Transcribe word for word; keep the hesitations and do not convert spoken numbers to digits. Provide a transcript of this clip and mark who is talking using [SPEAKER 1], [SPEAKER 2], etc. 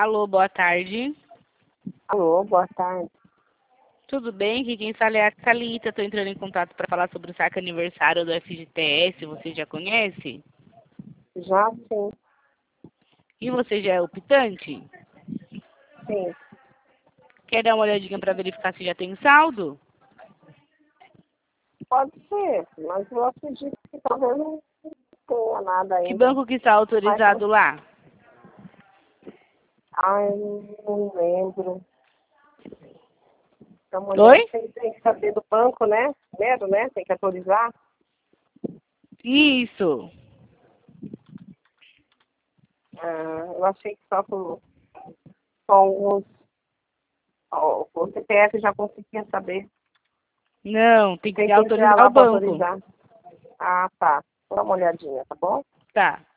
[SPEAKER 1] Alô, boa tarde.
[SPEAKER 2] Alô, boa tarde.
[SPEAKER 1] Tudo bem? Aqui quem fala é a Thalita. Estou entrando em contato para falar sobre o saque aniversário do F G T S. Você já conhece?
[SPEAKER 2] Já sim,
[SPEAKER 1] E você já é optante?
[SPEAKER 2] sim.
[SPEAKER 1] Quer dar uma olhadinha para verificar se já tem saldo?
[SPEAKER 2] Pode ser, mas eu acredito que talvez não tenha nada
[SPEAKER 1] Que
[SPEAKER 2] ainda.
[SPEAKER 1] banco que está
[SPEAKER 2] Mas,
[SPEAKER 1] autorizado lá?
[SPEAKER 2] ai, não lembro. A mulher
[SPEAKER 1] Oi?
[SPEAKER 2] tem, tem que saber do banco, né? Primeiro, né? Tem que autorizar.
[SPEAKER 1] Isso.
[SPEAKER 2] Ah, eu achei que só com, com os, ó, o C P F já conseguia saber.
[SPEAKER 1] Não, tem que
[SPEAKER 2] Tem que entrar
[SPEAKER 1] autorizar
[SPEAKER 2] lá
[SPEAKER 1] o
[SPEAKER 2] para
[SPEAKER 1] banco.
[SPEAKER 2] autorizar. Ah, tá. Dá uma olhadinha, tá bom?
[SPEAKER 1] Tá.